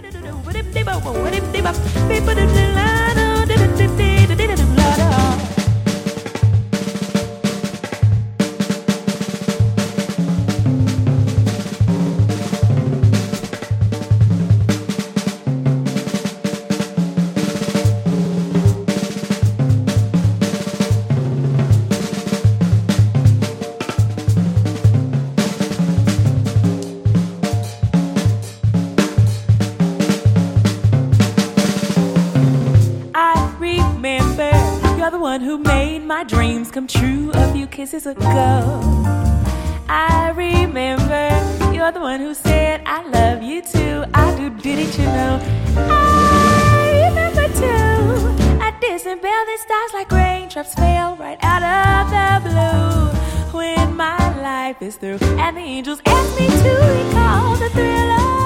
You're the one who made my dreams come true a few kisses ago. I remember you're the one who said I love you too. I do, didn't you know? I remember too. I disemboweled the stars like raindrops fell right out of the blue. When my life is through and the angels ask me to recall the thrill of